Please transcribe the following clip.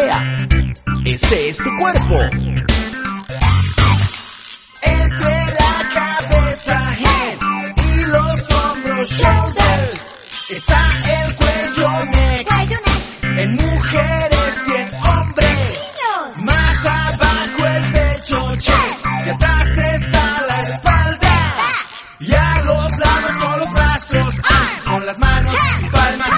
idea. Este es tu cuerpo. Entre la cabeza, head, y los hombros, shoulders, está el cuello, neck, en mujeres y en hombres. Más abajo el pecho, chest, y atrás está la espalda. Y a los lados son los brazos, con las manos y palmas